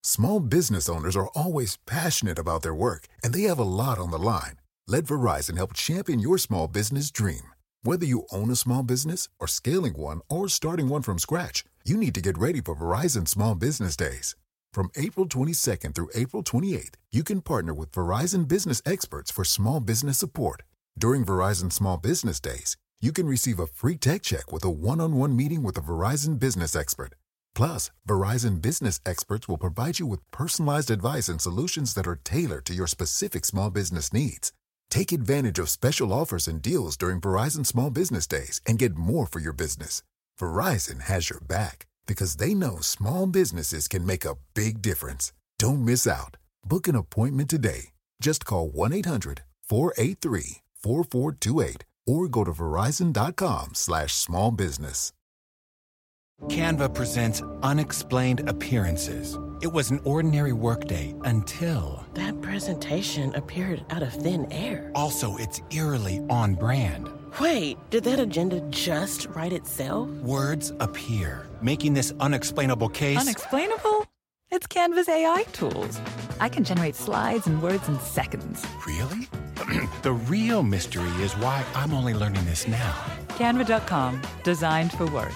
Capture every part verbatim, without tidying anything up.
Small business owners are always passionate about their work, and they have a lot on the line. Let Verizon help champion your small business dream. Whether you own a small business or scaling one or starting one from scratch, you need to get ready for Verizon Small Business Days. From April twenty-second through April twenty-eighth, you can partner with Verizon business experts for small business support. During Verizon Small Business Days, you can receive a free tech check with a one-on-one meeting with a Verizon business expert. Plus, Verizon business experts will provide you with personalized advice and solutions that are tailored to your specific small business needs. Take advantage of special offers and deals during Verizon Small Business Days and get more for your business. Verizon has your back because they know small businesses can make a big difference. Don't miss out. Book an appointment today. Just call one eight hundred four eight three four four two eight or go to verizon.com slash small business. Canva presents Unexplained Appearances. It was an ordinary workday until... That presentation appeared out of thin air. Also, it's eerily on brand. Wait, did that agenda just write itself? Words appear, making this unexplainable case... Unexplainable? It's Canva's A I tools. I can generate slides and words in seconds. Really? The real mystery is why I'm only learning this now. Canva dot com, designed for work.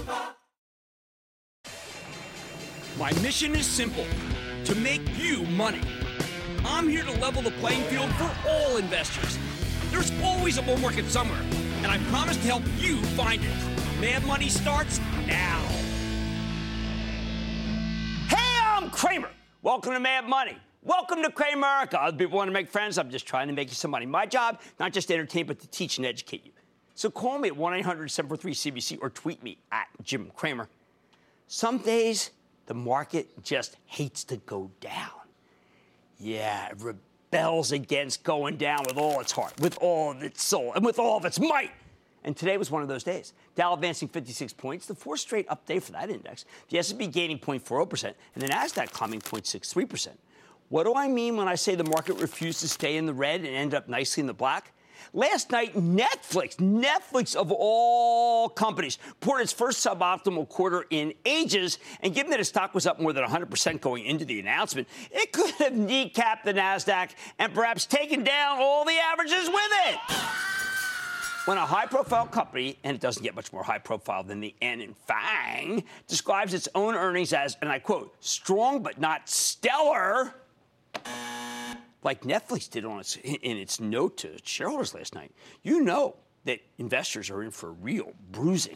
My mission is simple, to make you money. I'm here to level the playing field for all investors. There's always a bull market somewhere, and I promise to help you find it. Mad Money starts now. Hey, I'm Kramer. Welcome to Mad Money. Welcome to Kramerica. Other people want to make friends. I'm just trying to make you some money. My job, not just to entertain, but to teach and educate you. So call me at one eight hundred seven four three C B C or tweet me at Jim Cramer. Some days... the market just hates to go down. Yeah, it rebels against going down with all its heart, with all of its soul, and with all of its might. And today was one of those days. Dow advancing fifty-six points, the fourth straight up day for that index. The S and P gaining zero point four zero percent, and the NASDAQ climbing zero point six three percent. What do I mean when I say the market refused to stay in the red and end up nicely in the black? Last night, Netflix, Netflix of all companies, reported its first suboptimal quarter in ages. And given that its stock was up more than one hundred percent going into the announcement, it could have kneecapped the NASDAQ and perhaps taken down all the averages with it. When a high-profile company, and it doesn't get much more high-profile than the N in FANG, describes its own earnings as, and I quote, strong but not stellar, like Netflix did on its, in its note to shareholders last night, you know that investors are in for a real bruising.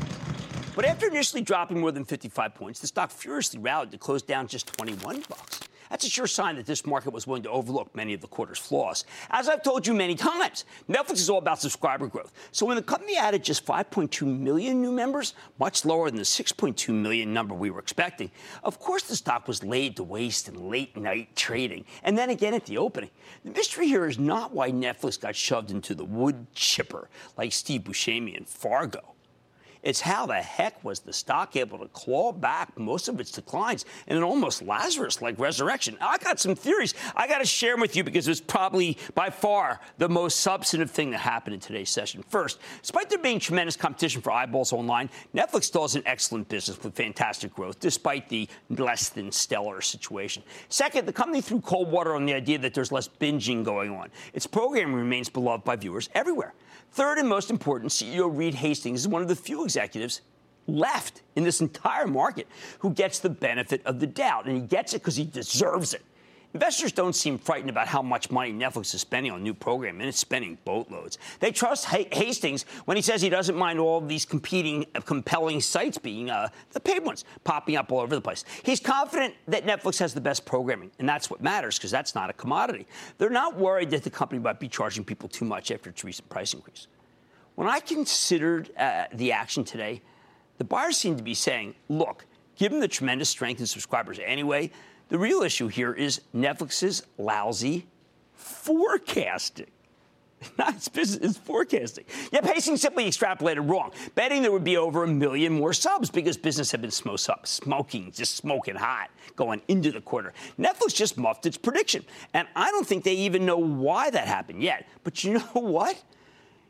But after initially dropping more than fifty-five points, the stock furiously rallied to close down just twenty-one bucks. That's a sure sign that this market was willing to overlook many of the quarter's flaws. As I've told you many times, Netflix is all about subscriber growth. So when the company added just five point two million new members, much lower than the six point two million number we were expecting, of course the stock was laid to waste in late-night trading, and then again at the opening. The mystery here is not why Netflix got shoved into the wood chipper like Steve Buscemi and Fargo. It's how the heck was the stock able to claw back most of its declines in an almost Lazarus-like resurrection? I got some theories I got to share with you because it's probably by far the most substantive thing that happened in today's session. First, despite there being tremendous competition for eyeballs online, Netflix still has an excellent business with fantastic growth, despite the less than stellar situation. Second, the company threw cold water on the idea that there's less binging going on. Its programming remains beloved by viewers everywhere. Third and most important, C E O Reed Hastings is one of the few executives left in this entire market who gets the benefit of the doubt, and he gets it because he deserves it. Investors don't seem frightened about how much money Netflix is spending on new programming, and it's spending boatloads. They trust Hastings when he says he doesn't mind all of these competing, uh, compelling sites being uh, the paid ones popping up all over the place. He's confident that Netflix has the best programming, and that's what matters because that's not a commodity. They're not worried that the company might be charging people too much after its recent price increase. When I considered uh, the action today, the buyers seem to be saying, look, given the tremendous strength in subscribers anyway, the real issue here is Netflix's lousy forecasting. Not its business, it's forecasting. Yet Hastings simply extrapolated wrong, betting there would be over a million more subs because business had been smoking, just smoking hot going into the quarter. Netflix just muffed its prediction, and I don't think they even know why that happened yet. But you know what?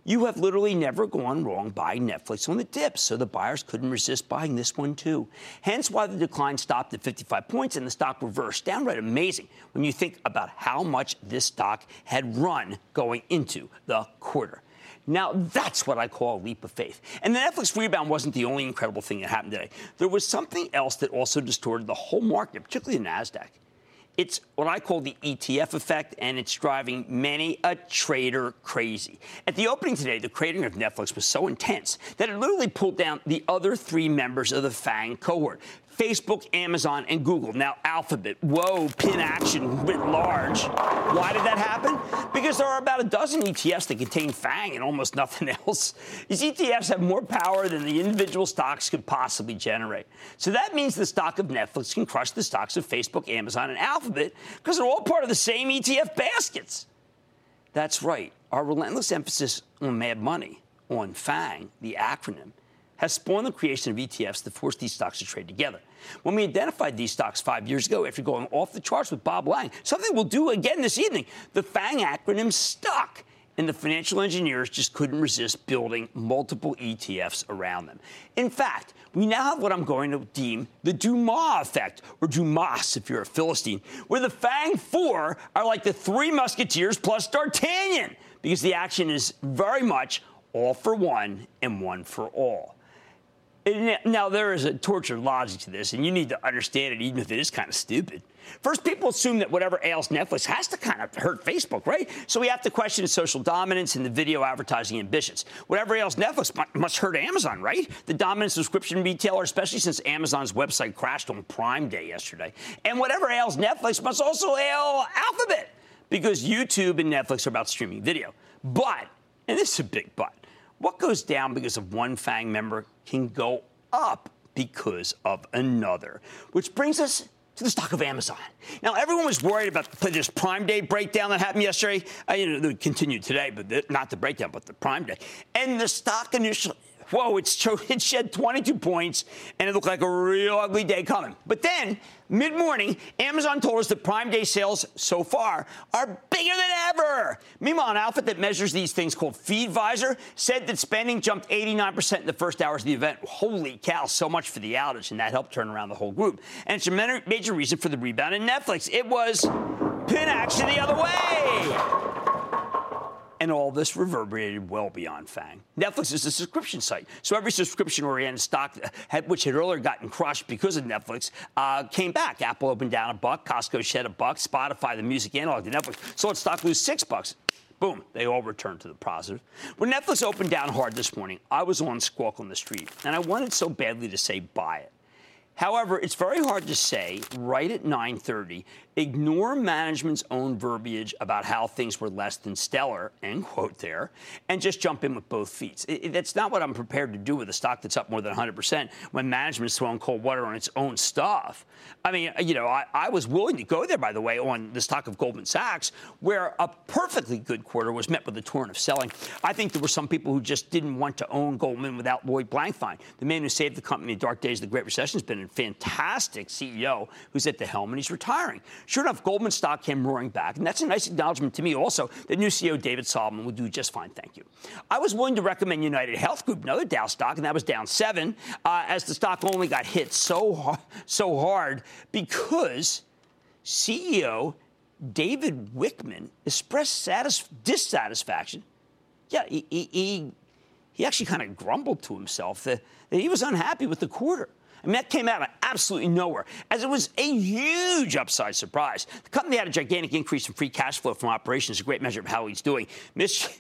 You have literally never gone wrong buying Netflix on the dips, so the buyers couldn't resist buying this one too. Hence why the decline stopped at fifty-five points and the stock reversed. Downright amazing when you think about how much this stock had run going into the quarter. Now, that's what I call a leap of faith. And the Netflix rebound wasn't the only incredible thing that happened today. There was something else that also distorted the whole market, particularly the NASDAQ. It's what I call the E T F effect, and it's driving many a trader crazy. At the opening today, the cratering of Netflix was so intense that it literally pulled down the other three members of the FANG cohort. Facebook, Amazon, and Google. Now, Alphabet. Whoa, pin action writ large. Why did that happen? Because there are about a dozen E T Fs that contain FANG and almost nothing else. These E T Fs have more power than the individual stocks could possibly generate. So that means the stock of Netflix can crush the stocks of Facebook, Amazon, and Alphabet because they're all part of the same E T F baskets. That's right. Our relentless emphasis on Mad Money, on FANG, the acronym, has spawned the creation of E T Fs that force these stocks to trade together. When we identified these stocks five years ago after going off the charts with Bob Lang, something we'll do again this evening, the FANG acronym stuck, and the financial engineers just couldn't resist building multiple E T Fs around them. In fact, we now have what I'm going to deem the Dumas effect, or Dumas if you're a Philistine, where the FANG four are like the Three Musketeers plus D'Artagnan, because the action is very much all for one and one for all. Now, there is a tortured logic to this, and you need to understand it, even if it is kind of stupid. First, people assume that whatever ails Netflix has to kind of hurt Facebook, right? So we have to question its social dominance and the video advertising ambitions. Whatever ails Netflix must hurt Amazon, right? The dominant subscription retailer, especially since Amazon's website crashed on Prime Day yesterday. And whatever ails Netflix must also ail Alphabet, because YouTube and Netflix are about streaming video. But, and this is a big but, what goes down because of one FANG member can go up because of another, which brings us to the stock of Amazon. Now, everyone was worried about this Prime Day breakdown that happened yesterday. Uh, you know, it continued today, but the, not the breakdown, but the Prime Day. And the stock initially, whoa, it's, it shed twenty-two points, and it looked like a real ugly day coming. But then, mid-morning, Amazon told us that Prime Day sales so far are bigger than ever. Meanwhile, an outfit that measures these things called FeedVisor said that spending jumped eighty-nine percent in the first hours of the event. Holy cow, so much for the outage, and that helped turn around the whole group. And it's a major reason for the rebound in Netflix. It was pin action the other way. And all this reverberated well beyond FANG. Netflix is a subscription site, so every subscription-oriented stock, had, which had earlier gotten crushed because of Netflix, uh, came back. Apple opened down a buck, Costco shed a buck, Spotify, the music analog to Netflix, saw its stock lose six bucks. Boom, they all returned to the positive. When Netflix opened down hard this morning, I was on Squawk on the Street, and I wanted so badly to say buy it. However, it's very hard to say right at nine thirty, ignore management's own verbiage about how things were less than stellar, end quote there, and just jump in with both feet. It, it, that's not what I'm prepared to do with a stock that's up more than one hundred percent when management's throwing cold water on its own stuff. I mean, you know, I, I was willing to go there, by the way, on the stock of Goldman Sachs, where a perfectly good quarter was met with a torrent of selling. I think there were some people who just didn't want to own Goldman without Lloyd Blankfein. The man who saved the company in the dark days of the Great Recession has been a fantastic C E O who's at the helm, and he's retiring. Sure enough, Goldman stock came roaring back, and that's a nice acknowledgement to me also that new C E O David Solomon will do just fine, thank you. I was willing to recommend United Health Group, another Dow stock, and that was down seven, uh, as the stock only got hit so hard, so hard because C E O David Wickman expressed satis- dissatisfaction. Yeah, he, he, he actually kind of grumbled to himself that, that he was unhappy with the quarter. I mean, that came out of absolutely nowhere, as it was a huge upside surprise. The company had a gigantic increase in free cash flow from operations, a great measure of how he's doing. Mister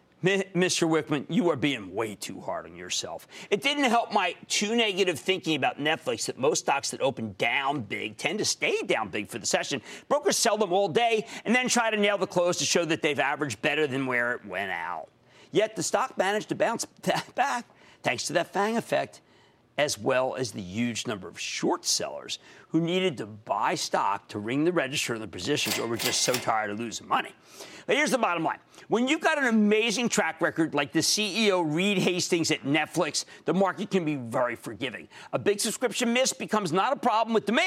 Mister Wickman, you are being way too hard on yourself. It didn't help my too negative thinking about Netflix that most stocks that open down big tend to stay down big for the session. Brokers sell them all day and then try to nail the close to show that they've averaged better than where it went out. Yet the stock managed to bounce back thanks to that FANG effect, as well as the huge number of short sellers who needed to buy stock to ring the register in their positions or were just so tired of losing money. Now, here's the bottom line. When you've got an amazing track record like the C E O Reed Hastings at Netflix, the market can be very forgiving. A big subscription miss becomes not a problem with demand,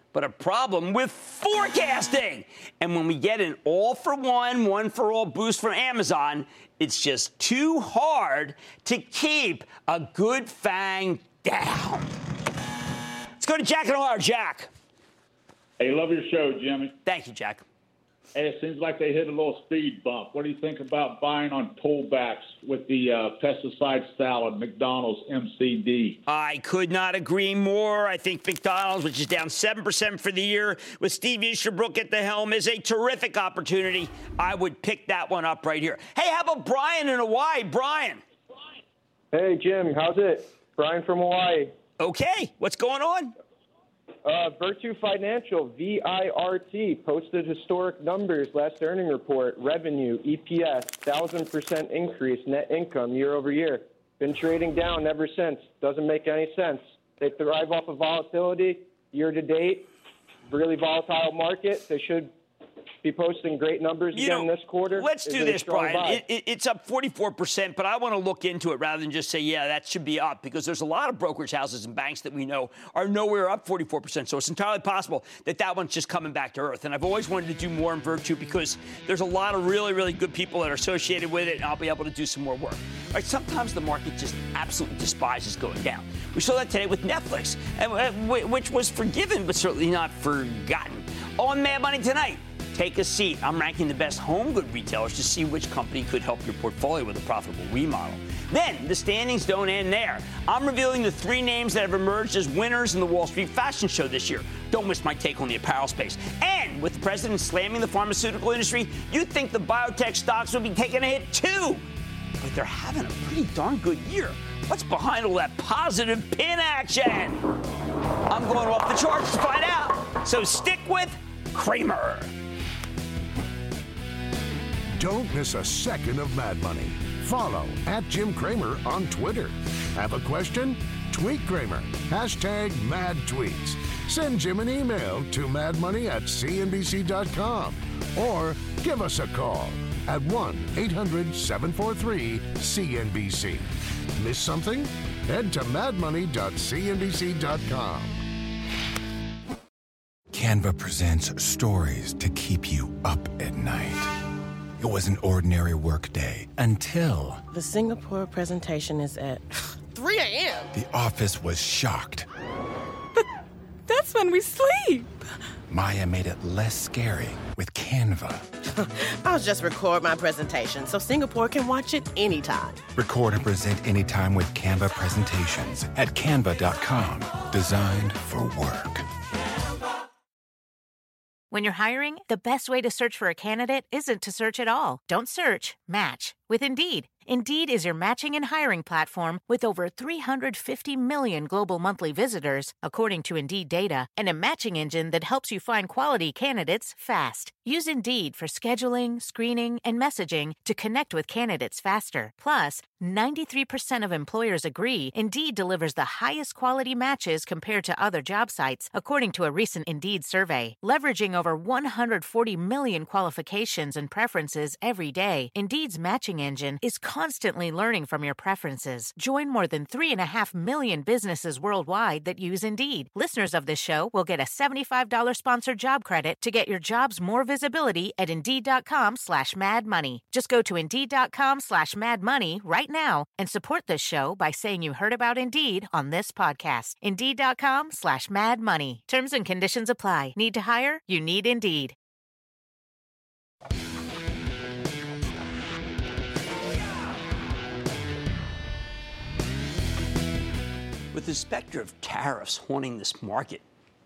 but a problem with forecasting. And when we get an all-for-one, one-for-all boost from Amazon, it's just too hard to keep a good FANG down. Let's go to Jack in Ohio. Jack. Hey, love your show, Jimmy. Thank you, Jack. Hey, it seems like they hit a little speed bump. What do you think about buying on pullbacks with the uh, pesticide salad, McDonald's M C D? I could not agree more. I think McDonald's, which is down seven percent for the year, with Steve Easterbrook at the helm, is a terrific opportunity. I would pick that one up right here. Hey, how about Brian in Hawaii? Brian. Hey, Jim. How's it? Brian from Hawaii. Okay. What's going on? Uh, Virtu Financial, V I R T, posted historic numbers last earning report. Revenue, E P S, one thousand percent increase, net income year over year. Been trading down ever since. Doesn't make any sense. They thrive off of volatility year to date. Really volatile market. They should be posting great numbers you again know, this quarter. Let's Is do it this, Brian. buy? It, it, it's up forty-four percent, but I want to look into it rather than just say, yeah, that should be up, because there's a lot of brokerage houses and banks that we know are nowhere up forty-four percent. So it's entirely possible that that one's just coming back to earth. And I've always wanted to do more in Virtu because there's a lot of really, really good people that are associated with it, and I'll be able to do some more work. All right, sometimes the market just absolutely despises going down. We saw that today with Netflix, which was forgiven but certainly not forgotten. On Mad Money tonight, take a seat. I'm ranking the best home good retailers to see which company could help your portfolio with a profitable remodel. Then, the standings don't end there. I'm revealing the three names that have emerged as winners in the Wall Street Fashion Show this year. Don't miss my take on the apparel space. And with the president slamming the pharmaceutical industry, you'd think the biotech stocks would be taking a hit too. But they're having a pretty darn good year. What's behind all that positive pin action? I'm going off the charts to find out. So stick with Cramer. Don't miss a second of Mad Money. Follow at Jim Cramer on Twitter. Have a question? Tweet Cramer. Hashtag mad tweets. Send Jim an email to madmoney at c n b c dot com or give us a call at one eight hundred seven four three C N B C. Miss something? Head to mad money dot c n b c dot com. Canva presents stories to keep you up at night. It was an ordinary workday until... The Singapore presentation is at three a.m. The office was shocked. But that's when we sleep. Maya made it less scary with Canva. I'll just record my presentation so Singapore can watch it anytime. Record and present anytime with Canva presentations at canva dot com. Designed for work. When you're hiring, the best way to search for a candidate isn't to search at all. Don't search, match with Indeed. Indeed is your matching and hiring platform with over three hundred fifty million global monthly visitors, according to Indeed data, and a matching engine that helps you find quality candidates fast. Use Indeed for scheduling, screening, and messaging to connect with candidates faster. Plus, ninety-three percent of employers agree Indeed delivers the highest quality matches compared to other job sites, according to a recent Indeed survey. Leveraging over one hundred forty million qualifications and preferences every day, Indeed's matching engine is constantly learning from your preferences. Join more than three and a half million businesses worldwide that use Indeed. Listeners of this show will get a seventy-five dollars sponsored job credit to get your jobs more visibility at Indeed.com slash Mad Money. Just go to Indeed.com slash Mad Money right now and support this show by saying you heard about Indeed on this podcast. Indeed.com slash Mad Money. Terms and conditions apply. Need to hire? You need Indeed. With the specter of tariffs haunting this market,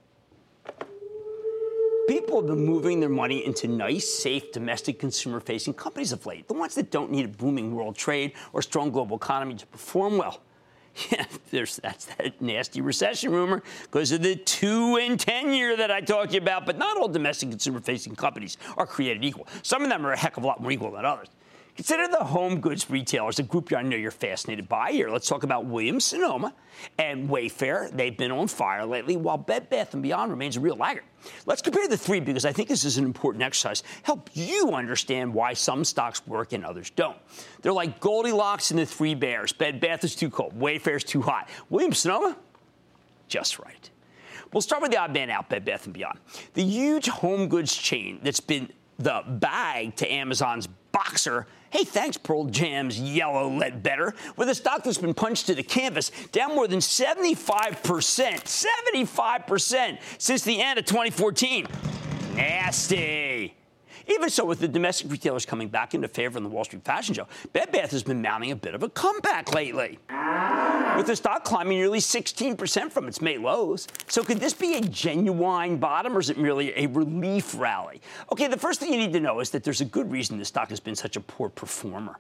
people have been moving their money into nice, safe, domestic consumer-facing companies of late, the ones that don't need a booming world trade or strong global economy to perform well. Yeah, there's that's that nasty recession rumor because of the two and ten year that I talked to you about. But not all domestic consumer-facing companies are created equal. Some of them are a heck of a lot more equal than others. Consider the home goods retailers, a group I know you're fascinated by here. Let's talk about Williams-Sonoma and Wayfair. They've been on fire lately, while Bed Bath and Beyond remains a real laggard. Let's compare the three because I think this is an important exercise. Help you understand why some stocks work and others don't. They're like Goldilocks and the Three Bears. Bed Bath is too cold. Wayfair's too hot. Williams-Sonoma, just right. We'll start with the odd man out, Bed Bath and Beyond. The huge home goods chain that's been the bag to Amazon's Boxer. Hey, thanks, Pearl Jam's Yellow Ledbetter, with a stock that's been punched to the canvas, down more than seventy-five percent, seventy-five percent since the end of twenty fourteen. Nasty. Even so, with the domestic retailers coming back into favor in the Wall Street Fashion Show, Bed Bath has been mounting a bit of a comeback lately, with the stock climbing nearly sixteen percent from its May lows. So could this be a genuine bottom, or is it merely a relief rally? Okay, the first thing you need to know is that there's a good reason this stock has been such a poor performer.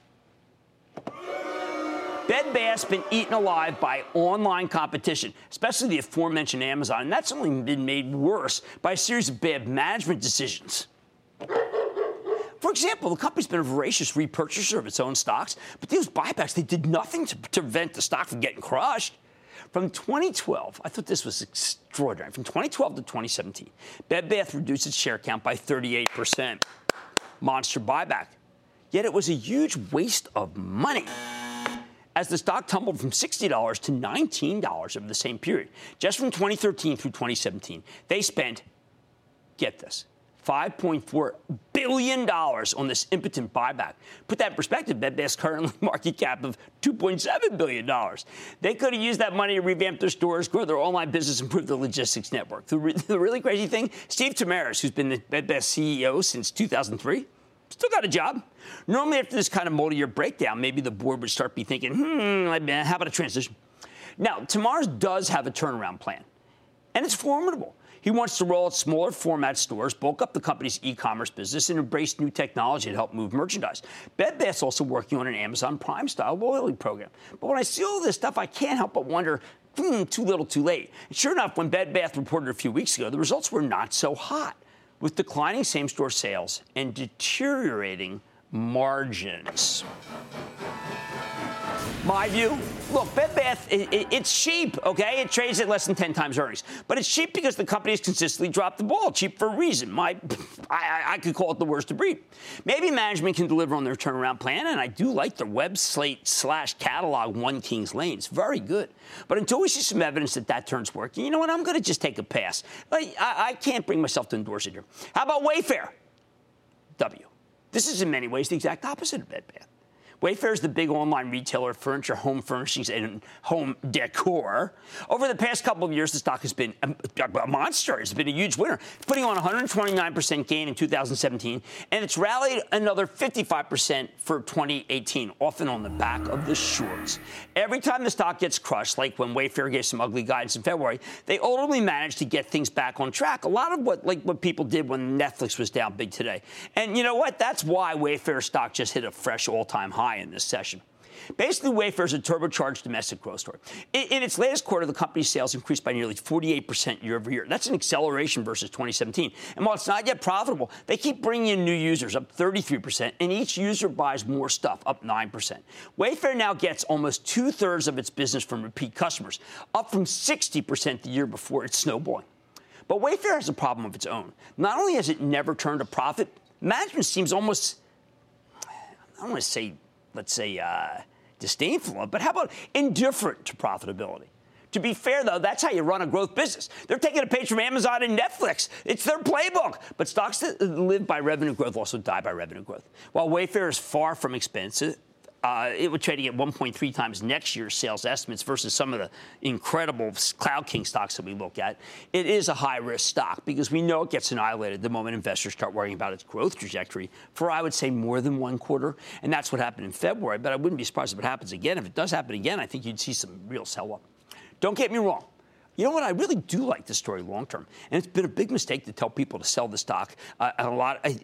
Bed Bath's been eaten alive by online competition, especially the aforementioned Amazon, and that's only been made worse by a series of bad management decisions. For example, the company's been a voracious repurchaser of its own stocks, but those buybacks, they did nothing to, to prevent the stock from getting crushed. From twenty twelve, I thought this was extraordinary. From twenty twelve to twenty seventeen, Bed Bath reduced its share count by thirty-eight percent. Monster buyback. Yet it was a huge waste of money, as the stock tumbled from sixty dollars to nineteen dollars over the same period. Just from twenty thirteen through twenty seventeen, they spent, get this, five point four billion dollars on this impotent buyback. Put that in perspective, Bed Bath's current market cap of two point seven billion dollars. They could have used that money to revamp their stores, grow their online business, improve their logistics network. The, re- the really crazy thing, Steve Tamaris, who's been the Bed Bath C E O since two thousand three, still got a job. Normally, after this kind of multi-year breakdown, maybe the board would start be thinking, hmm, how about a transition? Now, Tamaris does have a turnaround plan, and it's formidable. He wants to roll out smaller format stores, bulk up the company's e-commerce business, and embrace new technology to help move merchandise. Bed Bath's also working on an Amazon Prime-style loyalty program. But when I see all this stuff, I can't help but wonder, hmm, too little, too late. And sure enough, when Bed Bath reported a few weeks ago, the results were not so hot, with declining same-store sales and deteriorating margins. My view, look, Bed Bath, it, it, it's cheap, okay? It trades at less than ten times earnings. But it's cheap because the company has consistently dropped the ball. Cheap for a reason. My, I, I could call it the worst of breed. Maybe management can deliver on their turnaround plan, and I do like their web slate slash catalog, One Kings Lane. It's very good. But until we see some evidence that that turn's working, you know what? I'm going to just take a pass. I, I, I can't bring myself to endorse it here. How about Wayfair? W. This is in many ways the exact opposite of Bed Bath. Wayfair is the big online retailer of furniture, home furnishings, and home decor. Over the past couple of years, the stock has been a, a monster. It's been a huge winner, putting on one hundred twenty-nine percent gain in two thousand seventeen, and it's rallied another fifty-five percent for twenty eighteen, often on the back of the shorts. Every time the stock gets crushed, like when Wayfair gave some ugly guidance in February, they ultimately managed to get things back on track. A lot of what, like what people did when Netflix was down big today. And you know what? That's why Wayfair stock just hit a fresh all-time high in this session. Basically, Wayfair is a turbocharged domestic growth story. In, in its latest quarter, the company's sales increased by nearly forty-eight percent year over year. That's an acceleration versus twenty seventeen. And while it's not yet profitable, they keep bringing in new users, up thirty-three percent, and each user buys more stuff, up nine percent. Wayfair now gets almost two-thirds of its business from repeat customers, up from sixty percent the year before. It's snowballing. But Wayfair has a problem of its own. Not only has it never turned a profit, management seems almost, I don't want to say, let's say, uh, disdainful, but how about indifferent to profitability? To be fair, though, that's how you run a growth business. They're taking a page from Amazon and Netflix. It's their playbook. But stocks that live by revenue growth also die by revenue growth. While Wayfair is far from expensive, Uh, it would trading at one point three times next year's sales estimates versus some of the incredible Cloud King stocks that we look at. It is a high-risk stock because we know it gets annihilated the moment investors start worrying about its growth trajectory for, I would say, more than one quarter. And that's what happened in February. But I wouldn't be surprised if it happens again. If it does happen again, I think you'd see some real sell-off. Don't get me wrong. You know what? I really do like this story long term, and it's been a big mistake to tell people to sell the stock. Uh, and a lot, uh,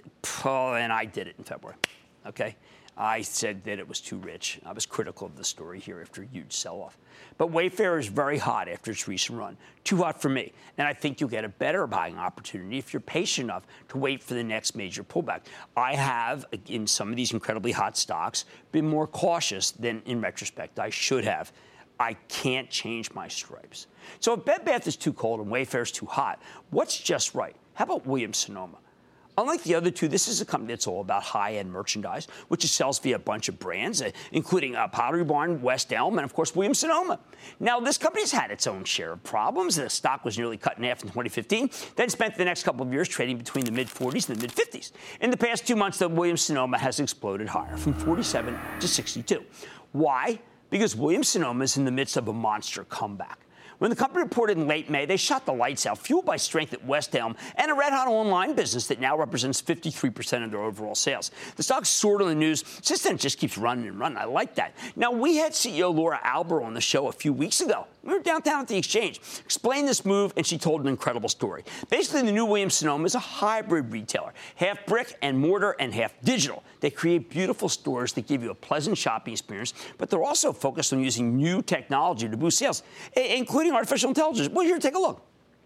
oh, and I did it in February. Okay. I said that it was too rich. I was critical of the story here after a huge sell-off. But Wayfair is very hot after its recent run. Too hot for me. And I think you'll get a better buying opportunity if you're patient enough to wait for the next major pullback. I have, in some of these incredibly hot stocks, been more cautious than, in retrospect, I should have. I can't change my stripes. So if Bed Bath is too cold and Wayfair is too hot, what's just right? How about Williams-Sonoma? Unlike the other two, this is a company that's all about high-end merchandise, which it sells via a bunch of brands, uh, including uh, Pottery Barn, West Elm, and, of course, Williams-Sonoma. Now, this company's had its own share of problems. The stock was nearly cut in half in twenty fifteen, then spent the next couple of years trading between the mid-forties and the mid-fifties. In the past two months, the Williams-Sonoma has exploded higher, from forty-seven to sixty-two. Why? Because Williams-Sonoma is in the midst of a monster comeback. When the company reported in late May, they shot the lights out, fueled by strength at West Elm and a red-hot online business that now represents fifty-three percent of their overall sales. The stock soared on the news. Since then, it just keeps running and running. I like that. Now, we had C E O Laura Alber on the show a few weeks ago. We were downtown at the Exchange, explained this move, and she told an incredible story. Basically, the new Williams-Sonoma is a hybrid retailer, half brick and mortar and half digital. They create beautiful stores that give you a pleasant shopping experience, but they're also focused on using new technology to boost sales, including artificial intelligence. Well, here, take a look.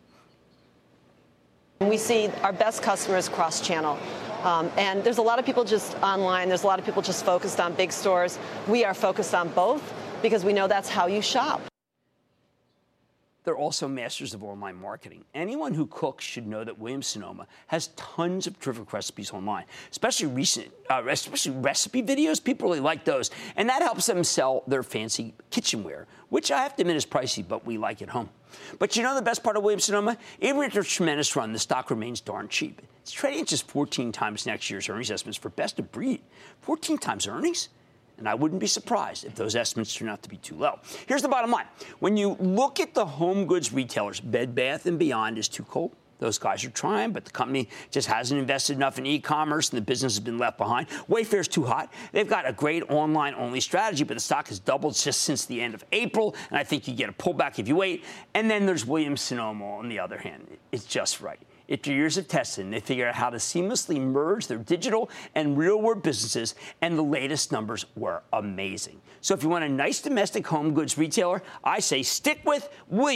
We see our best customers cross-channel. Um, and there's a lot of people just online. There's a lot of people just focused on big stores. We are focused on both because we know that's how you shop. They're also masters of online marketing. Anyone who cooks should know that Williams-Sonoma has tons of terrific recipes online, especially recent, uh, especially recipe videos. People really like those, and that helps them sell their fancy kitchenware, which I have to admit is pricey, but we like at home. But you know the best part of Williams-Sonoma? Even after a tremendous run, the stock remains darn cheap. It's trading at just fourteen times next year's earnings estimates for best of breed. fourteen times earnings? And I wouldn't be surprised if those estimates turn out to be too low. Here's the bottom line. When you look at the home goods retailers, Bed Bath and Beyond is too cold. Those guys are trying, but the company just hasn't invested enough in e-commerce, and the business has been left behind. Wayfair's too hot. They've got a great online-only strategy, but the stock has doubled just since the end of April, and I think you get a pullback if you wait. And then there's Williams-Sonoma on the other hand. It's just right. After years of testing, they figured out how to seamlessly merge their digital and real-world businesses, and the latest numbers were amazing. So if you want a nice domestic home goods retailer, I say stick with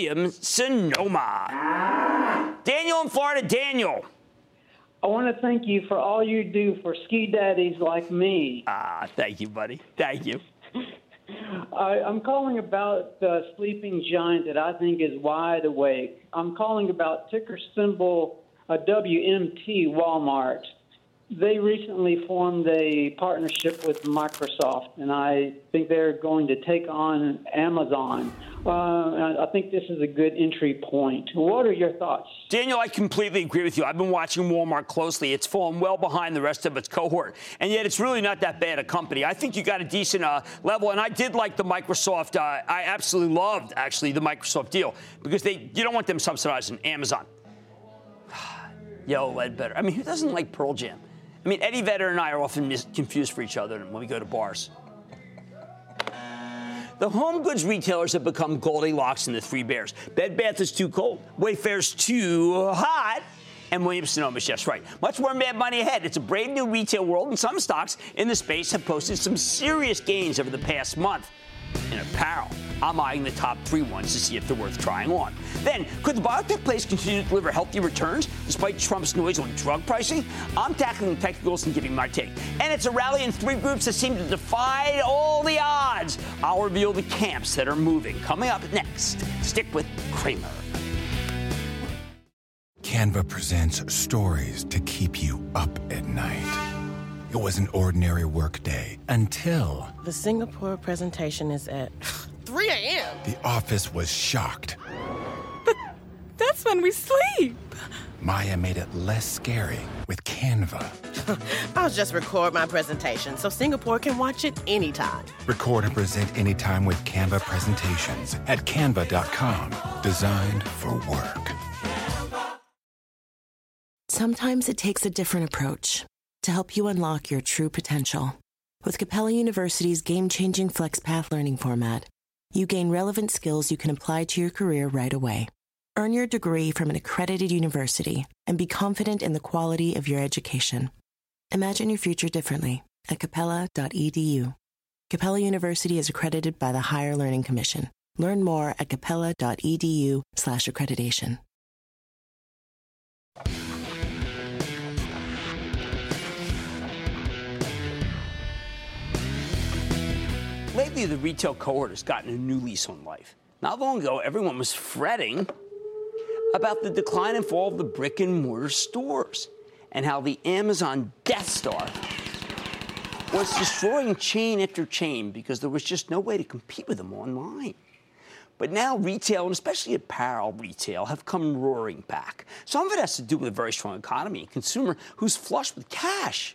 Williams-Sonoma. Daniel in Florida. Daniel. I want to thank you for all you do for ski daddies like me. Ah, thank you, buddy. Thank you. I, I'm calling about the sleeping giant that I think is wide awake. I'm calling about ticker symbol uh, W M T, Walmart. They recently formed a partnership with Microsoft, and I think they're going to take on Amazon. Uh, I think this is a good entry point. What are your thoughts? Daniel, I completely agree with you. I've been watching Walmart closely. It's fallen well behind the rest of its cohort, and yet it's really not that bad a company. I think you got a decent uh, level, and I did like the Microsoft. Uh, I absolutely loved, actually, the Microsoft deal because they you don't want them subsidizing Amazon. Yellow Ledbetter. I mean, who doesn't like Pearl Jam? I mean, Eddie Vedder and I are often mis- confused for each other when we go to bars. The home goods retailers have become Goldilocks and the Three Bears. Bed Bath is too cold, Wayfair's too hot, and Williams-Sonoma is just right. Much more Mad Money ahead. It's a brave new retail world, and some stocks in the space have posted some serious gains over the past month. In apparel, I'm eyeing the top three ones to see if they're worth trying on. Then, could the biotech plays continue to deliver healthy returns despite Trump's noise on drug pricing? I'm tackling the technicals and giving my take. And it's a rally in three groups that seem to defy all the odds. I'll reveal the camps that are moving. Coming up next, stick with Cramer. Canva presents stories to keep you up at night. It was an ordinary workday until... The Singapore presentation is at three a.m. The office was shocked. But that's when we sleep. Maya made it less scary with Canva. I'll just record my presentation so Singapore can watch it anytime. Record and present anytime with Canva presentations at canva dot com. Designed for work. Sometimes it takes a different approach to help you unlock your true potential. With Capella University's game-changing FlexPath learning format, you gain relevant skills you can apply to your career right away. Earn your degree from an accredited university and be confident in the quality of your education. Imagine your future differently at capella dot e d u. Capella University is accredited by the Higher Learning Commission. Learn more at capella dot e d u slash accreditation. Lately, the retail cohort has gotten a new lease on life. Not long ago, everyone was fretting about the decline and fall of the brick-and-mortar stores. and how the Amazon Death Star was destroying chain after chain because there was just no way to compete with them online. But now retail, and especially apparel retail, have come roaring back. Some of it has to do with a very strong economy, a consumer who's flush with cash.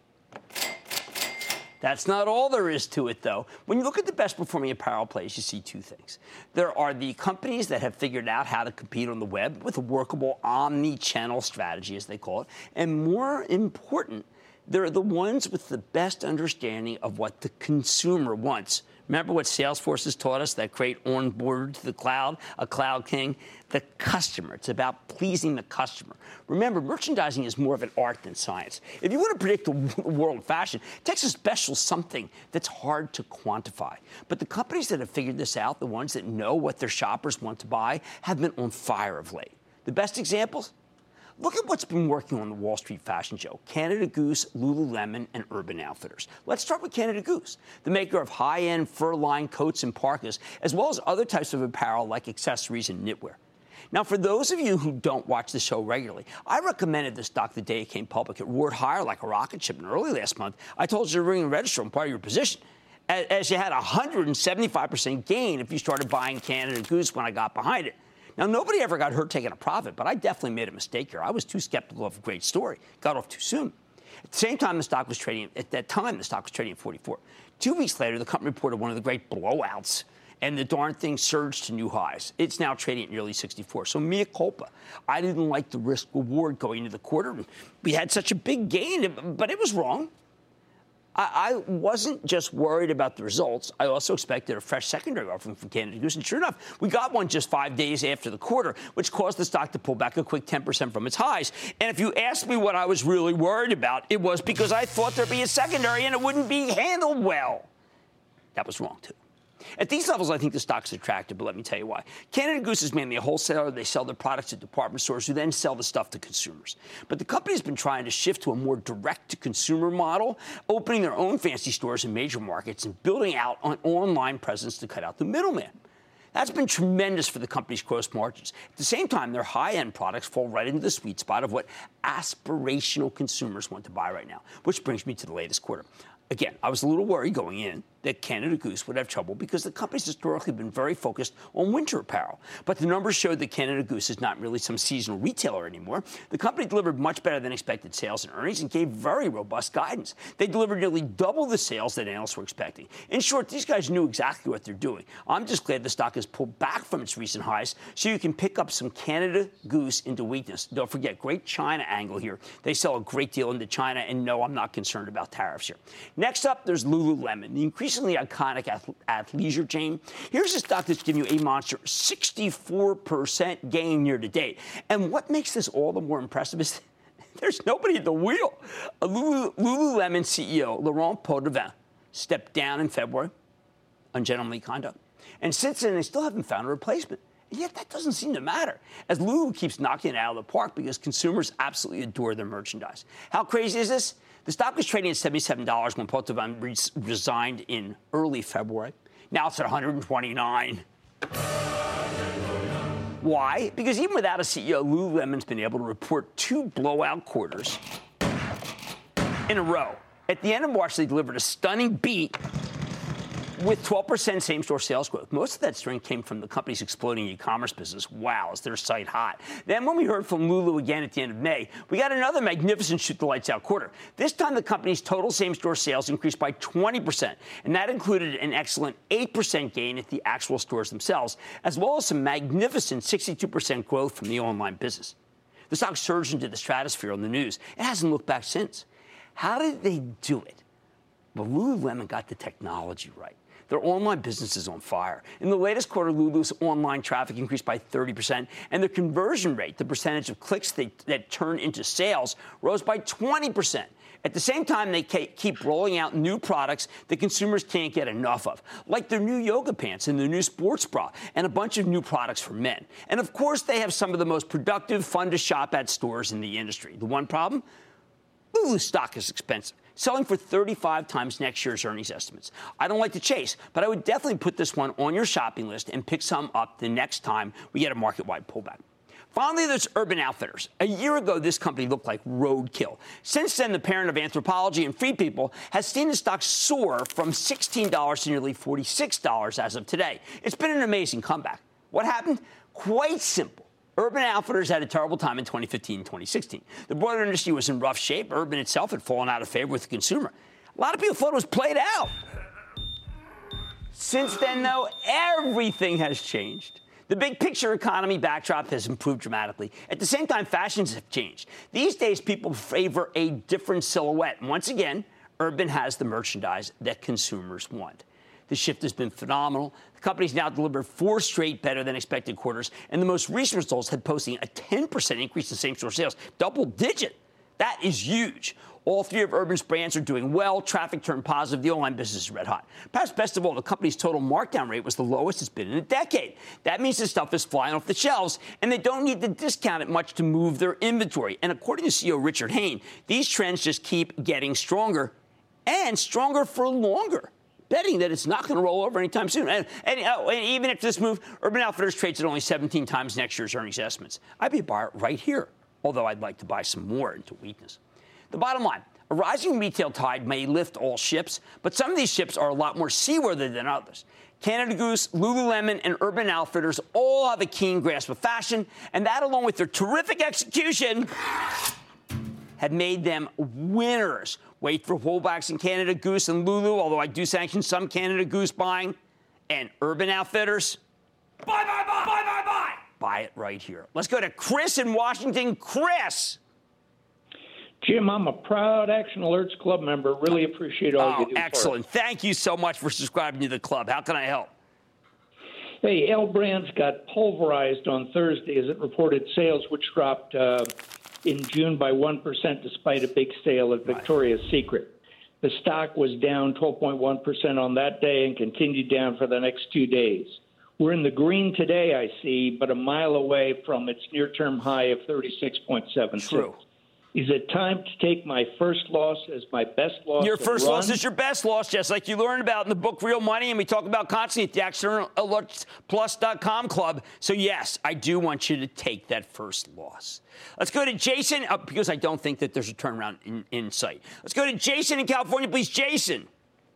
That's not all there is to it, though. When you look at the best-performing apparel plays, you see two things. There are the companies that have figured out how to compete on the web with a workable omni-channel strategy, as they call it. And more important, they're the ones with the best understanding of what the consumer wants. Remember what Salesforce has taught us, that great onboard to the cloud, a cloud king? The customer. It's about pleasing the customer. Remember, merchandising is more of an art than science. If you want to predict the world of fashion, it takes a special something that's hard to quantify. But the companies that have figured this out, the ones that know what their shoppers want to buy, have been on fire of late. The best examples? Look at what's been working on the Wall Street fashion show. Canada Goose, Lululemon, and Urban Outfitters. Let's start with Canada Goose, the maker of high-end fur-lined coats and parkas, as well as other types of apparel like accessories and knitwear. Now, for those of you who don't watch the show regularly, I recommended this stock the day it came public. It roared higher like a rocket ship. And early last month, I told you to ring and register on part of your position, as you had a one hundred seventy-five percent gain if you started buying Canada Goose when I got behind it. Now, nobody ever got hurt taking a profit, but I definitely made a mistake here. I was too skeptical of a great story. Got off too soon. At the same time, the stock was trading, at that time, the stock was trading at forty-four. Two weeks later, the company reported one of the great blowouts, and the darn thing surged to new highs. It's now trading at nearly sixty-four. So mea culpa. I didn't like the risk reward going into the quarter. We had such a big gain, but it was wrong. I wasn't just worried about the results. I also expected a fresh secondary offering from Canada Goose. And sure enough, we got one just five days after the quarter, which caused the stock to pull back a quick ten percent from its highs. And if you asked me what I was really worried about, it was because I thought there'd be a secondary and it wouldn't be handled well. That was wrong, too. At these levels, I think the stock's attractive, but let me tell you why. Canada Goose is mainly a wholesaler. They sell their products at department stores who then sell the stuff to consumers. But the company's been trying to shift to a more direct-to-consumer model, opening their own fancy stores in major markets and building out an online presence to cut out the middleman. That's been tremendous for the company's gross margins. At the same time, their high-end products fall right into the sweet spot of what aspirational consumers want to buy right now, which brings me to the latest quarter. Again, I was a little worried going in that Canada Goose would have trouble because the company's historically been very focused on winter apparel. But the numbers showed that Canada Goose is not really some seasonal retailer anymore. The company delivered much better than expected sales and earnings and gave very robust guidance. They delivered nearly double the sales that analysts were expecting. In short, these guys knew exactly what they're doing. I'm just glad the stock has pulled back from its recent highs so you can pick up some Canada Goose into weakness. Don't forget, great China angle here. They sell a great deal into China, and no, I'm not concerned about tariffs here. Next up, there's Lululemon, the increasingly iconic athleisure chain. Here's a stock that's giving you a monster sixty-four percent gain year to date. And what makes this all the more impressive is there's nobody at the wheel. A Lulu, Lululemon C E O, Laurent Poitevin, stepped down in February, ungentlemanly conduct. And since then, they still haven't found a replacement. And yet that doesn't seem to matter, as Lulu keeps knocking it out of the park because consumers absolutely adore their merchandise. How crazy is this? The stock was trading at seventy-seven dollars when Poitevin re- resigned in early February. Now it's at one hundred twenty-nine dollars. Why? Because even without a C E O, Lululemon's been able to report two blowout quarters in a row. At the end of March, they delivered a stunning beat with twelve percent same-store sales growth. Most of that strength came from the company's exploding e-commerce business. Wow, is their site hot. Then when we heard from Lulu again at the end of May, we got another magnificent shoot-the-lights-out quarter. This time, the company's total same-store sales increased by twenty percent, and that included an excellent eight percent gain at the actual stores themselves, as well as some magnificent sixty-two percent growth from the online business. The stock surged into the stratosphere on the news. It hasn't looked back since. How did they do it? Well, Lululemon got the technology right. Their online business is on fire. In the latest quarter, Lulu's online traffic increased by thirty percent, and their conversion rate, the percentage of clicks they, that turn into sales, rose by twenty percent. At the same time, they keep rolling out new products that consumers can't get enough of, like their new yoga pants and their new sports bra, and a bunch of new products for men. And, of course, they have some of the most productive, fun-to-shop-at stores in the industry. The one problem? Lulu's stock is expensive, selling for thirty-five times next year's earnings estimates. I don't like to chase, but I would definitely put this one on your shopping list and pick some up the next time we get a market-wide pullback. Finally, there's Urban Outfitters. A year ago, this company looked like roadkill. Since then, the parent of Anthropologie and Free People has seen the stock soar from sixteen dollars to nearly forty-six dollars as of today. It's been an amazing comeback. What happened? Quite simple. Urban Outfitters had a terrible time in twenty fifteen and twenty sixteen. The broader industry was in rough shape. Urban itself had fallen out of favor with the consumer. A lot of people thought it was played out. Since then, though, everything has changed. The big picture economy backdrop has improved dramatically. At the same time, fashions have changed. These days, people favor a different silhouette. And once again, Urban has the merchandise that consumers want. The shift has been phenomenal. The company's now delivered four straight better than expected quarters, and the most recent results had posting a ten percent increase in same-store sales, double digit. That is huge. All three of Urban's brands are doing well. Traffic turned positive. The online business is red hot. Perhaps best of all, the company's total markdown rate was the lowest it's been in a decade. That means the stuff is flying off the shelves, and they don't need to discount it much to move their inventory. And according to C E O Richard Hayne, these trends just keep getting stronger and stronger for longer, betting that it's not going to roll over anytime soon. And, and, oh, and even if this move, Urban Outfitters trades at only seventeen times next year's earnings estimates. I'd be a buyer right here, although I'd like to buy some more into weakness. The bottom line, a rising retail tide may lift all ships, but some of these ships are a lot more seaworthy than others. Canada Goose, Lululemon, and Urban Outfitters all have a keen grasp of fashion, and that, along with their terrific execution, had made them winners. Wait for pullbacks in Canada Goose and Lulu, although I do sanction some Canada Goose buying, and Urban Outfitters. Buy, buy, buy, buy, buy, buy. Buy it right here. Let's go to Chris in Washington. Chris. Jim, I'm a proud Action Alerts Club member. Really appreciate all oh, you do. Excellent. For us. Thank you so much for subscribing to the club. How can I help? Hey, L Brands got pulverized on Thursday as it reported sales, which dropped uh, in June by one percent despite a big sale at Victoria's right. Secret. The stock was down twelve point one percent on that day and continued down for the next two days. We're in the green today, I see, but a mile away from its near-term high of thirty-six point seven six. True. Is it time to take my first loss as my best loss? Your first run? loss is your best loss, just like you learned about in the book Real Money, and we talk about constantly at the Action Alerts Plus dot com club. So, yes, I do want you to take that first loss. Let's go to Jason, uh, because I don't think that there's a turnaround in, in sight. Let's go to Jason in California, please. Jason.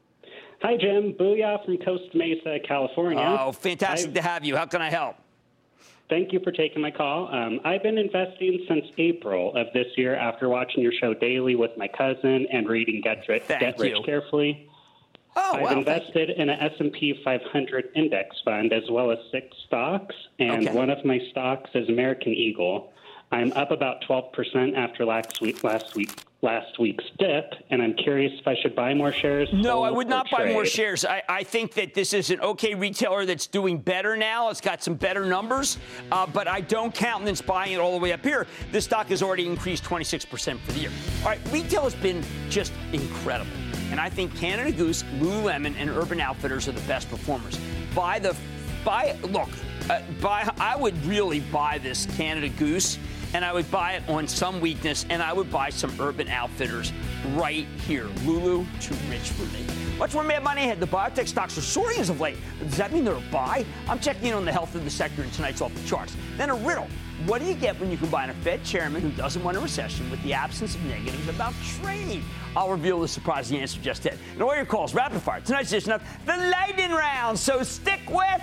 Hi, Jim. Booyah from Costa Mesa, California. Oh, fantastic I've... to have you. How can I help? Thank you for taking my call. Um, I've been investing since April of this year after watching your show daily with my cousin and reading Get Rich, Get Rich Carefully. Oh, I've wow, invested in an S and P five hundred index fund as well as six stocks, and okay. one of my stocks is American Eagle. I'm up about twelve percent after last week, last week, last week's dip, and I'm curious if I should buy more shares. No, I would not buy trade. more shares. I, I think that this is an okay retailer that's doing better now. It's got some better numbers, uh, but I don't countenance buying it all the way up here. This stock has already increased twenty-six percent for the year. All right, retail has been just incredible, and I think Canada Goose, Lululemon, and Urban Outfitters are the best performers. Buy the, buy look, uh, buy. I would really buy this Canada Goose. And I would buy it on some weakness, and I would buy some Urban Outfitters right here. Lulu, too rich for me. Much more Mad Money ahead. The biotech stocks are soaring as of late. Does that mean they're a buy? I'm checking in on the health of the sector in tonight's Off the Charts. Then a riddle. What do you get when you combine a Fed chairman who doesn't want a recession with the absence of negatives about trade? I'll reveal the surprising answer just then. And all your calls, rapid fire. Tonight's edition of the Lightning Round. So stick with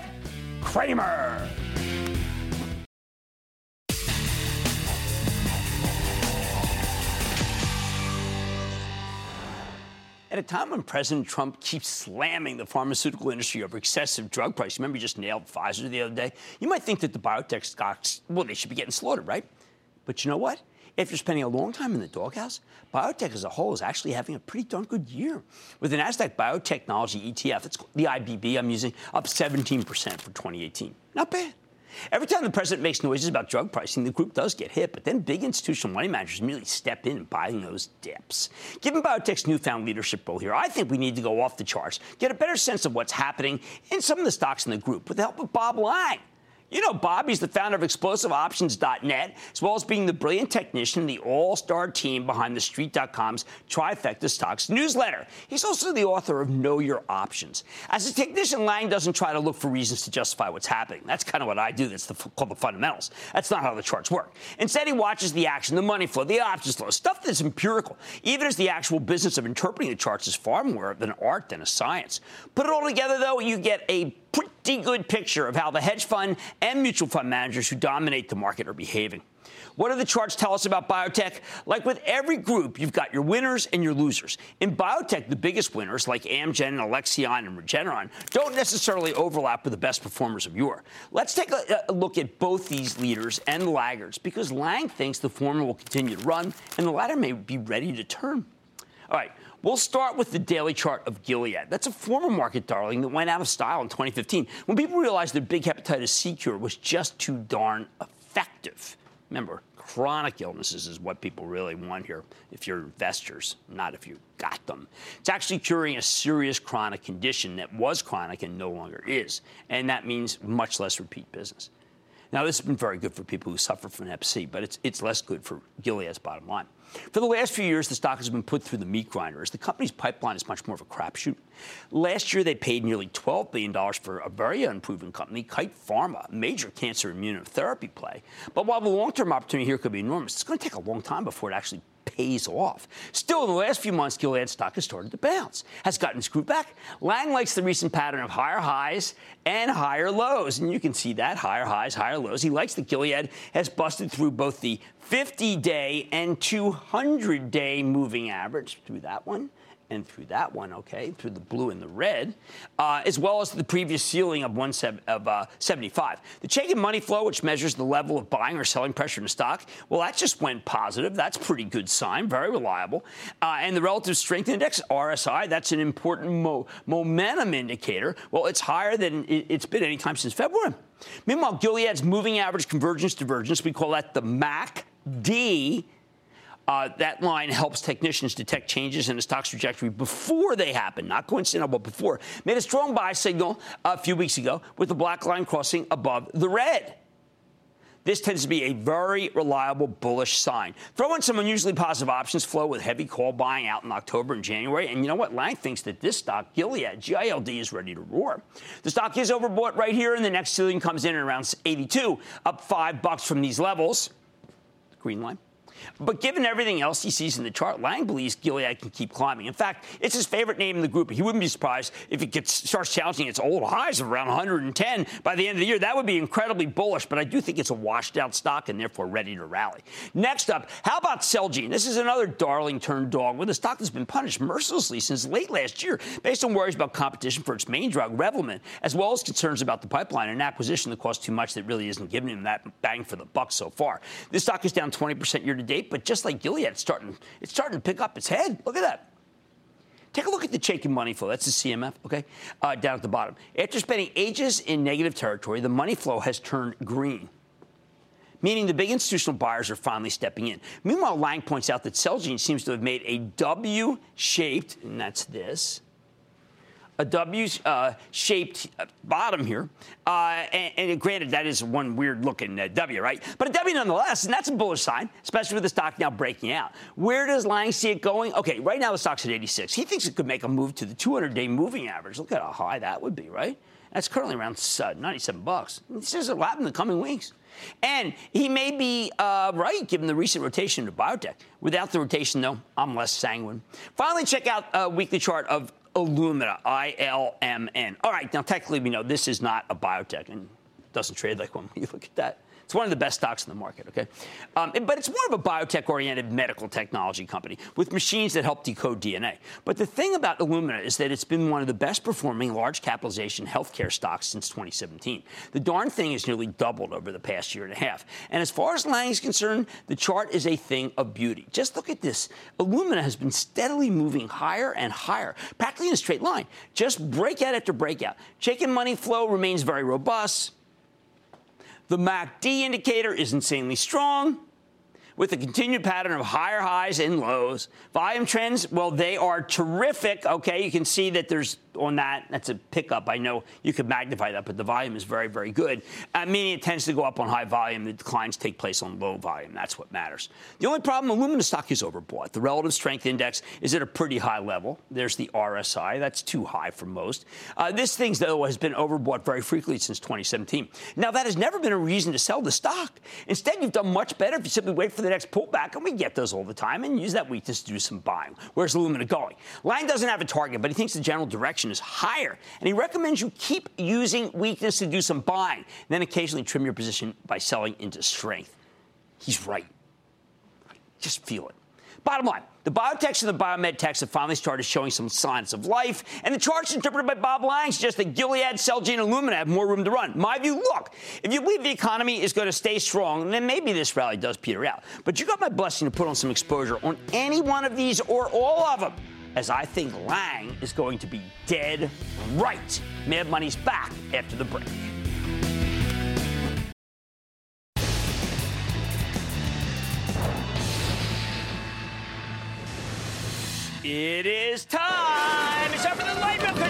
Cramer. At a time when President Trump keeps slamming the pharmaceutical industry over excessive drug prices, remember he just nailed Pfizer the other day? You might think that the biotech stocks, well, they should be getting slaughtered, right? But you know what? If you're spending a long time in the doghouse, biotech as a whole is actually having a pretty darn good year. With the NASDAQ Biotechnology E T F, it's the I B B I'm using, up seventeen percent for twenty eighteen. Not bad. Every time the president makes noises about drug pricing, the group does get hit, but then big institutional money managers immediately step in and buy those dips. Given biotech's newfound leadership role here, I think we need to go off the charts, get a better sense of what's happening in some of the stocks in the group with the help of Bob Lang. You know, Bobby's the founder of explosive options dot net, as well as being the brilliant technician in the all-star team behind the street dot com's Trifecta Stocks newsletter. He's also the author of Know Your Options. As a technician, Lang doesn't try to look for reasons to justify what's happening. That's kind of what I do. That's the, called the fundamentals. That's not how the charts work. Instead, he watches the action, the money flow, the options flow, stuff that's empirical, even as the actual business of interpreting the charts is far more of an art than a science. Put it all together, though, you get a pretty good picture of how the hedge fund and mutual fund managers who dominate the market are behaving. What do the charts tell us about biotech? Like with every group, you've got your winners and your losers. In biotech, the biggest winners, like Amgen, Alexion, and Regeneron, don't necessarily overlap with the best performers of yore. Let's take a, a look at both these leaders and the laggards, because Lang thinks the former will continue to run, and the latter may be ready to turn. All right. We'll start with the daily chart of Gilead. That's a former market darling that went out of style in twenty fifteen when people realized their big hepatitis C cure was just too darn effective. Remember, chronic illnesses is what people really want here if you're investors, not if you got them. It's actually curing a serious chronic condition that was chronic and no longer is, and that means much less repeat business. Now, this has been very good for people who suffer from hep C, but it's, it's less good for Gilead's bottom line. For the last few years, the stock has been put through the meat grinder, as the company's pipeline is much more of a crapshoot. Last year, they paid nearly twelve billion dollars for a very unproven company, Kite Pharma, a major cancer immunotherapy play. But while the long-term opportunity here could be enormous, it's going to take a long time before it actually pays off. Still, in the last few months, Gilead stock has started to bounce, has gotten screwed back. Lang likes the recent pattern of higher highs and higher lows, and you can see that, higher highs, higher lows. He likes that Gilead has busted through both the fifty-day and two hundred day moving average, through that one, and through that one, okay, through the blue and the red, uh, as well as the previous ceiling of one of uh, seventy-five. The Chaikin money flow, which measures the level of buying or selling pressure in a stock, well, that just went positive. That's a pretty good sign, very reliable. Uh, and the relative strength index, R S I, that's an important mo- momentum indicator. Well, it's higher than it's been any time since February. Meanwhile, Gilead's moving average convergence divergence, we call that the M A C D. Uh, that line helps technicians detect changes in a stock's trajectory before they happen, not coincidental, but before. Made a strong buy signal a few weeks ago with the black line crossing above the red. This tends to be a very reliable bullish sign. Throw in some unusually positive options flow with heavy call buying out in October and January. And you know what? Lang thinks that this stock, Gilead, G I L D, is ready to roar. The stock is overbought right here, and the next ceiling comes in at around eighty-two, up five bucks from these levels. Green line. But given everything else he sees in the chart, Lang believes Gilead can keep climbing. In fact, it's his favorite name in the group. He wouldn't be surprised if it gets, starts challenging its old highs of around one hundred ten by the end of the year. That would be incredibly bullish, but I do think it's a washed-out stock and therefore ready to rally. Next up, how about Celgene? This is another darling-turned dog with a stock that's been punished mercilessly since late last year based on worries about competition for its main drug, Revlimid, as well as concerns about the pipeline and acquisition that costs too much that really isn't giving him that bang for the buck so far. This stock is down twenty percent year-to-date, but just like Gilead, it's starting, it's starting to pick up its head. Look at that. Take a look at the Chaikin money flow. That's the C M F, okay, uh, down at the bottom. After spending ages in negative territory, the money flow has turned green, meaning the big institutional buyers are finally stepping in. Meanwhile, Lang points out that Celgene seems to have made a W-shaped, and that's this, a W-shaped uh, bottom here. Uh, and, and granted, that is one weird-looking uh, W, right? But a W nonetheless, and that's a bullish sign, especially with the stock now breaking out. Where does Lang see it going? Okay, right now the stock's at eighty-six. He thinks it could make a move to the two hundred day moving average. Look at how high that would be, right? That's currently around uh, ninety-seven bucks. He says it'll happen in the coming weeks. And he may be uh, right, given the recent rotation to biotech. Without the rotation, though, I'm less sanguine. Finally, check out a weekly chart of Illumina, I L M N. All right, now technically we know this is not a biotech and doesn't trade like one when you look at that. It's one of the best stocks in the market, okay? Um, but it's more of a biotech-oriented medical technology company with machines that help decode D N A. But the thing about Illumina is that it's been one of the best-performing large capitalization healthcare stocks since twenty seventeen. The darn thing has nearly doubled over the past year and a half. And as far as Lang is concerned, the chart is a thing of beauty. Just look at this. Illumina has been steadily moving higher and higher, practically in a straight line. Just breakout after breakout. Chaikin money flow remains very robust. The M A C D indicator is insanely strong, with a continued pattern of higher highs and lows. Volume trends, well, they are terrific. Okay, you can see that there's on that. That's a pickup. I know you could magnify that, but the volume is very, very good. Uh, meaning it tends to go up on high volume. The declines take place on low volume. That's what matters. The only problem, aluminum stock is overbought. The relative strength index is at a pretty high level. There's the R S I. That's too high for most. Uh, this thing, though, has been overbought very frequently since twenty seventeen. Now, that has never been a reason to sell the stock. Instead, you've done much better if you simply wait for the next pullback, and we get those all the time, and use that weakness to do some buying. Where's aluminum going? Lang doesn't have a target, but he thinks the general direction is higher, and he recommends you keep using weakness to do some buying, and then occasionally trim your position by selling into strength. He's right. Just feel it. Bottom line, the biotechs and the biomed techs have finally started showing some signs of life, and the charts interpreted by Bob Lang suggest that Gilead, Celgene, and Illumina have more room to run. My view, look, if you believe the economy is going to stay strong, then maybe this rally does peter out. But you got my blessing to put on some exposure on any one of these or all of them, as I think Lang is going to be dead right. Mad Money's back after the break. It is time. It's time for the light round.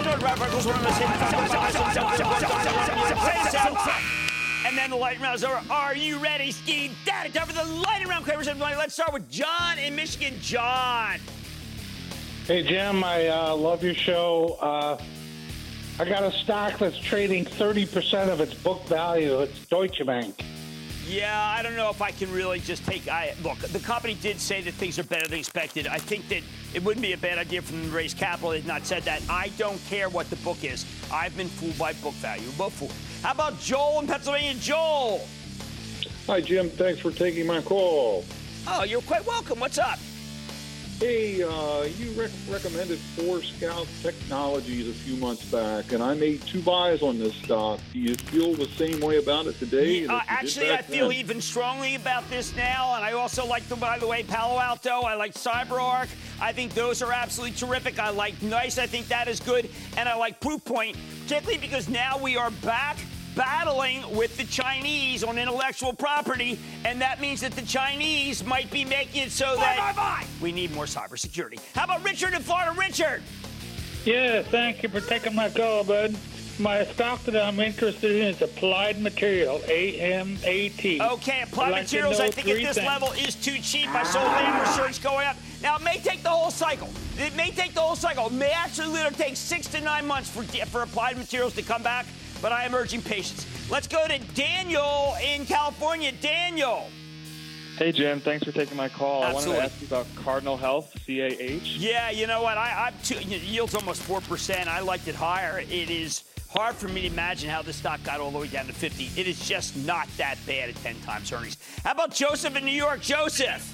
And then the lightning round is over. Are you ready, Ski Daddy? Time for the lightning round. Let's start with John in Michigan. John. Hey, Jim, I uh, love your show. Uh, I got a stock that's trading thirty percent of its book value. It's Deutsche Bank. Yeah, I don't know if I can really just take... I Look, the company did say that things are better than expected. I think that it wouldn't be a bad idea for them to raise capital. They've not said that. I don't care what the book is. I've been fooled by book value. Both fooled. How about Joel in Pennsylvania? Joel. Hi, Jim. Thanks for taking my call. Oh, you're quite welcome. What's up? Hey, uh, you rec- recommended Four Scout Technologies a few months back, and I made two buys on this stock. Do you feel the same way about it today? Yeah, uh, actually, I feel then? even strongly about this now, and I also like, the, by the way, Palo Alto. I like CyberArk. I think those are absolutely terrific. I like NICE. I think that is good. And I like Proofpoint, particularly because now we are back battling with the Chinese on intellectual property, and that means that the Chinese might be making it so bye, that bye, bye. we need more cybersecurity. How about Richard in Florida? Richard! Yeah, thank you for taking my call, bud. My stock that I'm interested in is Applied Material, A M A T. Okay, Applied like Materials, I think at this things. level is too cheap. I saw Lam Research going up. Now, it may take the whole cycle. It may take the whole cycle. It may actually literally take six to nine months for, for Applied Materials to come back, but I am urging patience. Let's go to Daniel in California. Daniel. Hey, Jim. Thanks for taking my call. Absolutely. I wanted to ask you about Cardinal Health, C A H. Yeah, you know what? I, I'm too, yield's almost four percent. I liked it higher. It is hard for me to imagine how the stock got all the way down to fifty. It is just not that bad at ten times earnings. How about Joseph in New York? Joseph.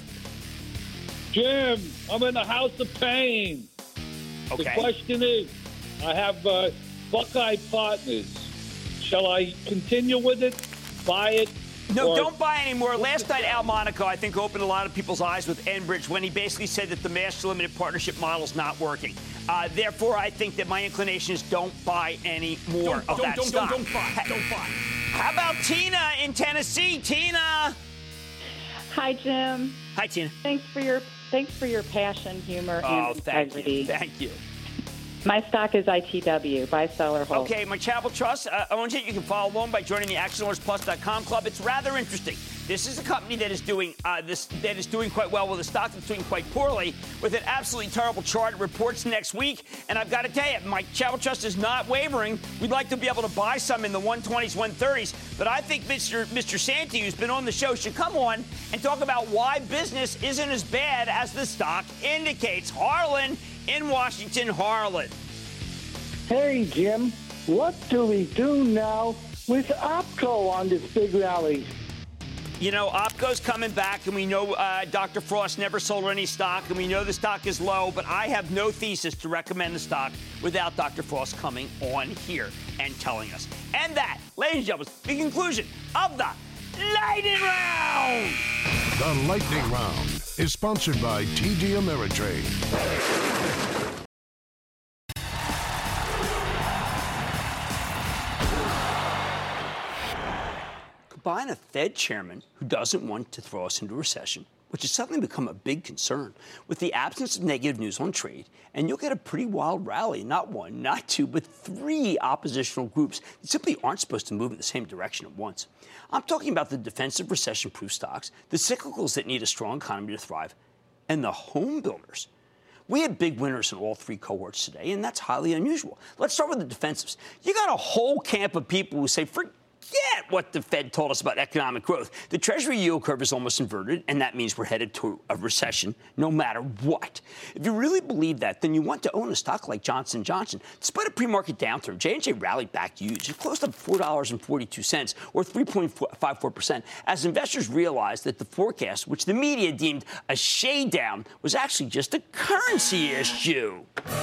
Jim, I'm in the house of pain. Okay. The question is, I have uh, Buckeye Partners. Shall I continue with it, buy it? No, or- don't buy anymore. Last night, Al Monaco, I think, opened a lot of people's eyes with Enbridge when he basically said that the master limited partnership model is not working. Uh, therefore, I think that my inclination is don't buy any more Don't- of don't- that don't- stock. don't- don't buy. Don't buy. How about Tina in Tennessee? Tina. Hi, Jim. Hi, Tina. Thanks for your thanks for your passion, humor, Oh, and thank integrity. you. Thank you. My stock is I T W, buy, sell, or hold. Okay, my Travel Trust uh, owns it. You can follow along by joining the action owners plus dot com club. It's rather interesting. This is a company that is doing uh, this that is doing quite well with a stock that's doing quite poorly with an absolutely terrible chart. It reports next week, and I've got to tell you, my Travel Trust is not wavering. We'd like to be able to buy some in the one twenties, one thirties, but I think Mister Mister Santee, who's been on the show, should come on and talk about why business isn't as bad as the stock indicates. Harlan in Washington. Harlan. Hey, Jim, what do we do now with OPCO on this big rally? You know, OPCO's coming back, and we know uh, Doctor Frost never sold any stock, and we know the stock is low, but I have no thesis to recommend the stock without Doctor Frost coming on here and telling us. And that, ladies and gentlemen, the conclusion of the Lightning Round! The Lightning Round is sponsored by T D Ameritrade. Combine a Fed chairman who doesn't want to throw us into recession which has suddenly become a big concern, with the absence of negative news on trade, and you'll get a pretty wild rally, not one, not two, but three oppositional groups that simply aren't supposed to move in the same direction at once. I'm talking about the defensive recession-proof stocks, the cyclicals that need a strong economy to thrive, and the home builders. We had big winners in all three cohorts today, and that's highly unusual. Let's start with the defensives. You got a whole camp of people who say, forget what the Fed told us about economic growth. The Treasury yield curve is almost inverted, and that means we're headed to a recession no matter what. If you really believe that, then you want to own a stock like Johnson and Johnson. Despite a pre-market downturn, J and J rallied back huge. It closed up four dollars and forty-two cents, or three point five four percent, as investors realized that the forecast, which the media deemed a shade down, was actually just a currency issue.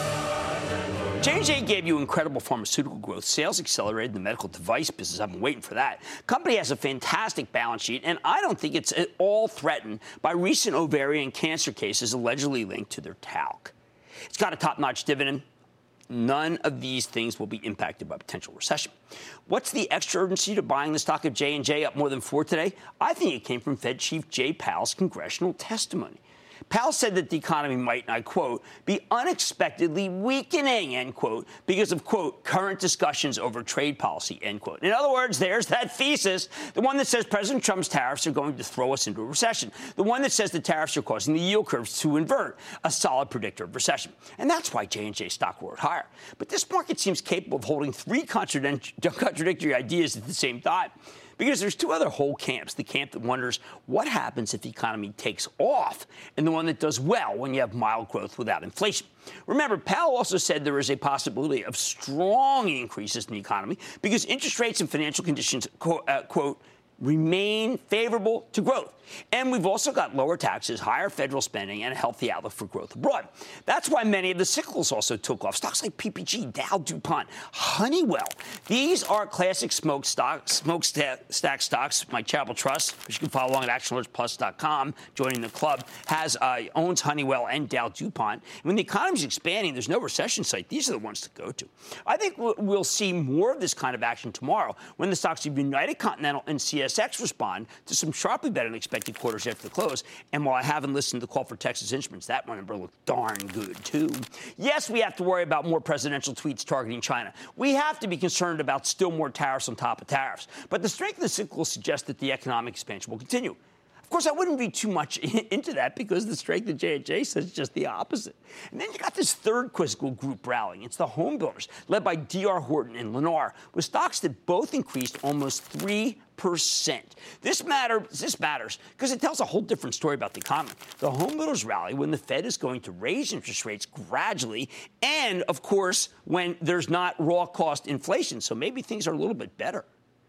J and J gave you incredible pharmaceutical growth. Sales accelerated in the medical device business. I've been waiting for that. Company has a fantastic balance sheet, and I don't think it's at all threatened by recent ovarian cancer cases allegedly linked to their talc. It's got a top-notch dividend. None of these things will be impacted by potential recession. What's the extra urgency to buying the stock of J and J up more than four today? I think it came from Fed Chief Jay Powell's congressional testimony. Powell said that the economy might, and I quote, be unexpectedly weakening, end quote, because of, quote, current discussions over trade policy, end quote. In other words, there's that thesis, the one that says President Trump's tariffs are going to throw us into a recession, the one that says the tariffs are causing the yield curves to invert, a solid predictor of recession. And that's why J and J stock roared higher. But this market seems capable of holding three contradictory ideas at the same time. Because there's two other whole camps, the camp that wonders what happens if the economy takes off, and the one that does well when you have mild growth without inflation. Remember, Powell also said there is a possibility of strong increases in the economy because interest rates and financial conditions, quote, uh, quote remain favorable to growth. And we've also got lower taxes, higher federal spending, and a healthy outlook for growth abroad. That's why many of the cyclicals also took off. Stocks like P P G, Dow, DuPont, Honeywell. These are classic smoke stocks, smokestack stocks. My charitable trust, which you can follow along at action alerts plus dot com, joining the club, has uh, owns Honeywell and Dow, DuPont. When the economy's expanding, there's no recession sight. These are the ones to go to. I think we'll, we'll see more of this kind of action tomorrow when the stocks of United Continental and C S X respond to some sharply better than expected quarters after the close. And while I haven't listened to the call for Texas Instruments, that number looked darn good, too. Yes, we have to worry about more presidential tweets targeting China. We have to be concerned about still more tariffs on top of tariffs. But the strength of the cycle suggests that the economic expansion will continue. Of course, I wouldn't read too much into that because the strength of J and J says just the opposite. And then you got this third quizzical group rallying. It's the home builders, led by D R Horton and Lennar, with stocks that both increased almost three percent. This, matter, this matters because it tells a whole different story about the economy. The home builders rally when the Fed is going to raise interest rates gradually and, of course, when there's not raw cost inflation. So maybe things are a little bit better.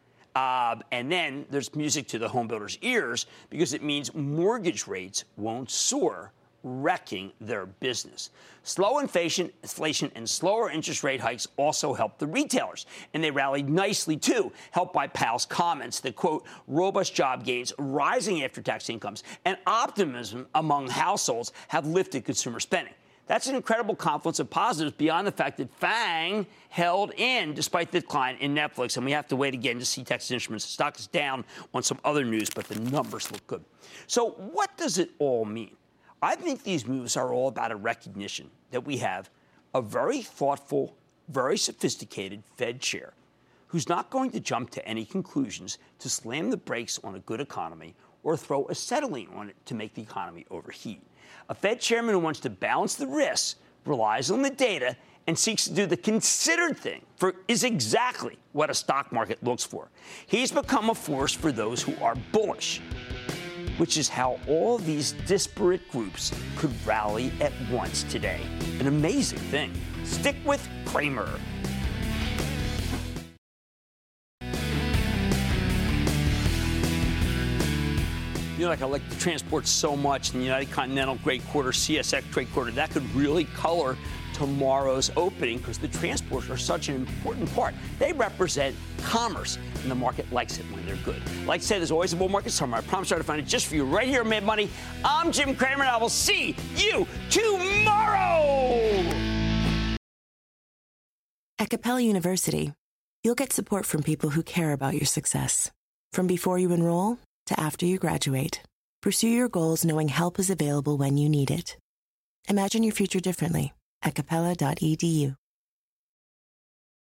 Uh, and then there's music to the home builders' ears because it means mortgage rates won't soar, wrecking their business. Slow inflation, inflation and slower interest rate hikes also helped the retailers, and they rallied nicely, too, helped by Powell's comments that, quote, robust job gains, rising after-tax incomes, and optimism among households have lifted consumer spending. That's an incredible confluence of positives beyond the fact that FANG held in despite the decline in Netflix. And we have to wait again to see Texas Instruments. The stock is down on some other news, but the numbers look good. So what does it all mean? I think these moves are all about a recognition that we have a very thoughtful, very sophisticated Fed chair who's not going to jump to any conclusions to slam the brakes on a good economy or throw acetylene on it to make the economy overheat. A Fed chairman who wants to balance the risks, relies on the data, and seeks to do the considered thing for is exactly what a stock market looks for. He's become a force for those who are bullish, which is how all these disparate groups could rally at once today. An amazing thing. Stick with Cramer. You know, like I like the transport so much, and the United Continental great quarter, C S X great quarter, that could really color tomorrow's opening because the transports are such an important part. They represent commerce, and the market likes it when they're good. Like I said, there's always a bull market summer. I promise I'll find it just for you right here at Mad Money. I'm Jim Cramer, and I will see you tomorrow. At Capella University, you'll get support from people who care about your success. From before you enroll to after you graduate, Pursue your goals knowing help is available when you need it. Imagine your future differently at capella dot e d u.